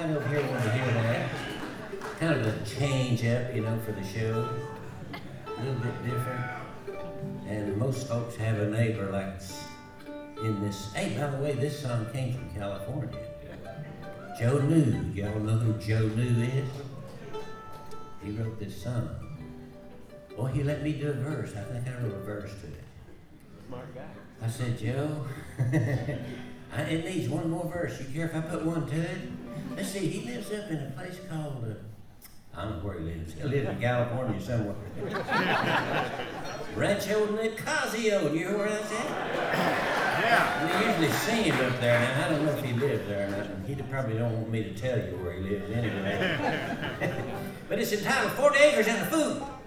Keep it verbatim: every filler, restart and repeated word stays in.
anybody over here want to hear that? Kind of a change up, you know, for the show. A little bit different. And most folks have a neighbor like in this. Hey, by the way, this song came from California. Joe New. Y'all know who Joe New is? He wrote this song. Well, he let me do a verse. I think I wrote a verse to it. Smart guy. I said, Joe, I, it needs one more verse. You care if I put one to it? Let's see, he lives up in a place called, uh, I don't know where he lives. He lives in California somewhere. Rancho Nicasio. Do you hear where that's at? Yeah. They usually sing it up there. Now, I don't know if he lives there or not. He probably don't want me to tell you where he lives anyway. But it's entitled forty acres and a food.